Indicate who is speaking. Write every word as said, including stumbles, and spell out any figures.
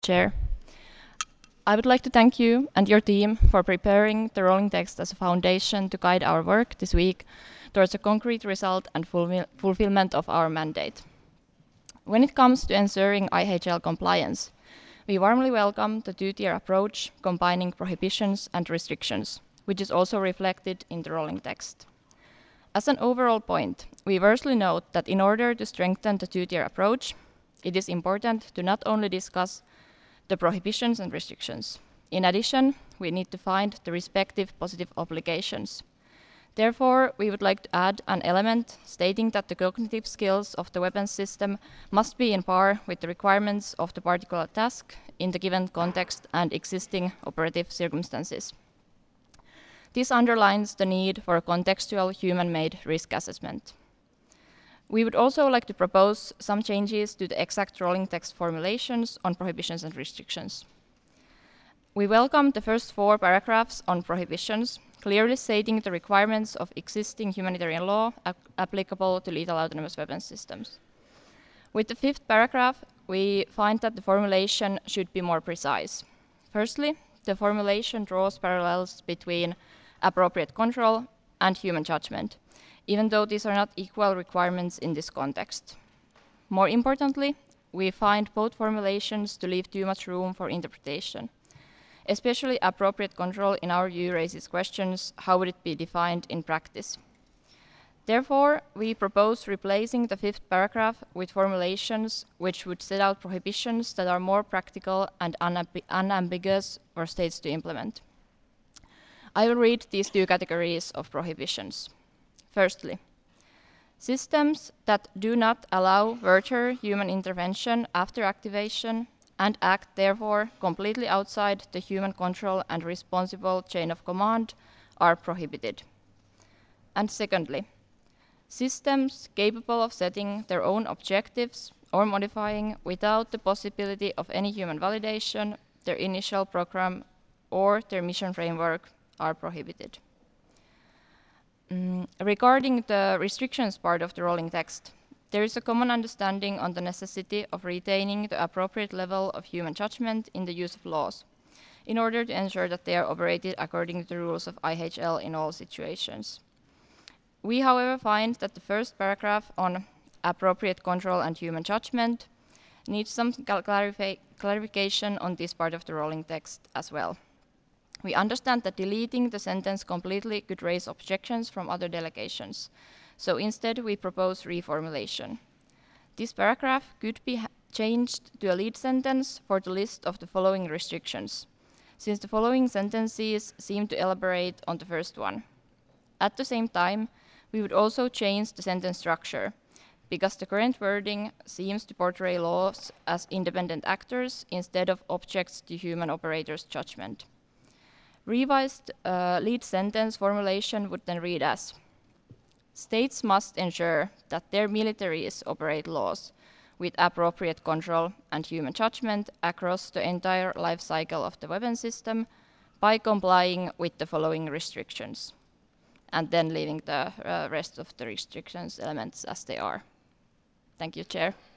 Speaker 1: Chair. I would like to thank you and your team for preparing the rolling text as a foundation to guide our work this week towards a concrete result and fulfill fulfillment of our mandate. When it comes to ensuring I H L compliance, we warmly welcome the two-tier approach combining prohibitions and restrictions, which is also reflected in the rolling text. As an overall point, we firstly note that in order to strengthen the two-tier approach, it is important to not only discuss the prohibitions and restrictions. In addition, we need to find the respective positive obligations. Therefore, we would like to add an element stating that the cognitive skills of the weapons system must be in par with the requirements of the particular task in the given context and existing operative circumstances. This underlines the need for a contextual human-made risk assessment. We would also like to propose some changes to the exact rolling text formulations on prohibitions and restrictions. We welcome the first four paragraphs on prohibitions, clearly stating the requirements of existing humanitarian law ap applicable to lethal autonomous weapons systems. With the fifth paragraph, we find that the formulation should be more precise. Firstly, the formulation draws parallels between appropriate control and human judgment, even though these are not equal requirements in this context. More importantly, we find both formulations to leave too much room for interpretation. Especially appropriate control, in our view, raises questions: how would it be defined in practice? Therefore, we propose replacing the fifth paragraph with formulations which would set out prohibitions that are more practical and unambi unambiguous for states to implement. I will read these two categories of prohibitions. Firstly, systems that do not allow further human intervention after activation and act therefore completely outside the human control and responsible chain of command are prohibited. And secondly, systems capable of setting their own objectives or modifying without the possibility of any human validation their initial program or their mission framework are prohibited. Mm, regarding the restrictions part of the rolling text, there is a common understanding on the necessity of retaining the appropriate level of human judgment in the use of laws, in order to ensure that they are operated according to the rules of I H L in all situations. We, however, find that the first paragraph on appropriate control and human judgment needs some clarifi clarification on this part of the rolling text as well. We understand that deleting the sentence completely could raise objections from other delegations, so instead we propose reformulation. This paragraph could be changed to a lead sentence for the list of the following restrictions, since the following sentences seem to elaborate on the first one. At the same time, we would also change the sentence structure, because the current wording seems to portray laws as independent actors instead of objects to human operators' judgment. Revised uh, lead sentence formulation would then read as: states must ensure that their militaries operate laws with appropriate control and human judgment across the entire life cycle of the weapon system by complying with the following restrictions, and then leaving the uh, rest of the restrictions elements as they are. Thank you, Chair.